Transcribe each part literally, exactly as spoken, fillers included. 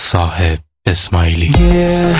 صاحب اسماعیلی. yeah.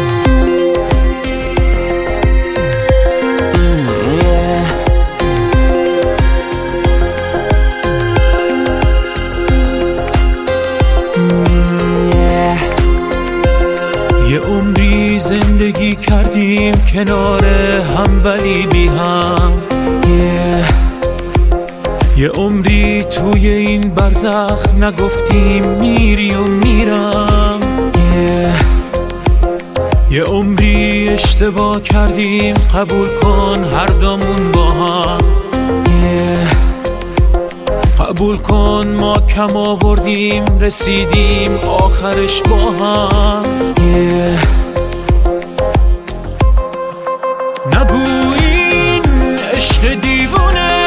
یه عمری زندگی کردیم کنار هم ولی بی هم yeah. یه عمری توی این برزخ نگفتیم میری و میرم yeah. یه عمری اشتباه کردیم قبول کن هر دومون با هم yeah. قبول کن ما کم آوردیم رسیدیم آخرش با هم yeah. نگو این عشق دیوونه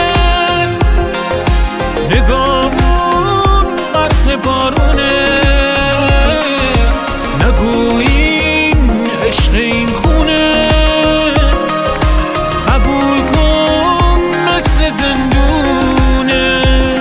نگامون غرق بارونه نگو این عشق این خونه قبول کن مثل زندونه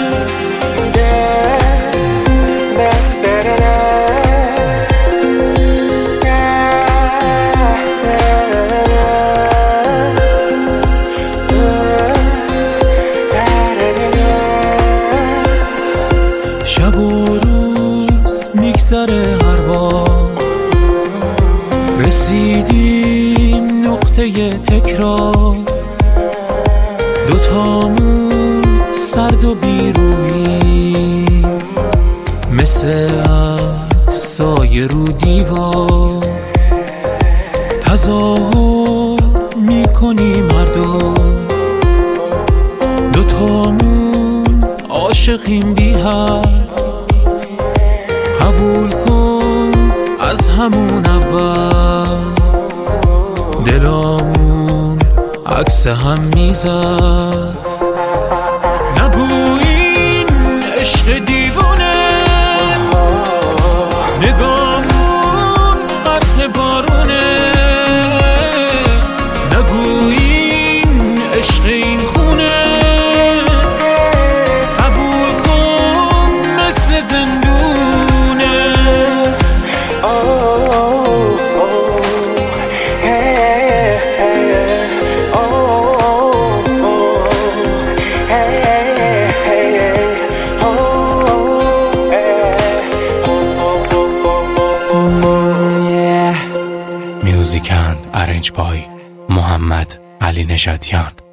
شب و روز میگذره هر بار رسیدیم نقطه تکرار دوتامون سرد و بیرویی مثل از سایه رو دیوار تظاهر میکنیم هر دو دوتامون عاشقیم بی حد قبول کن از همون اول دلامون عکس هم میزد نگو این عشق دیوونه نگامون غرق بارونه نگو این عشق این خونه قبول کن مثل زندونه میوزیک اند ارنج بای محمد علی نژادیان.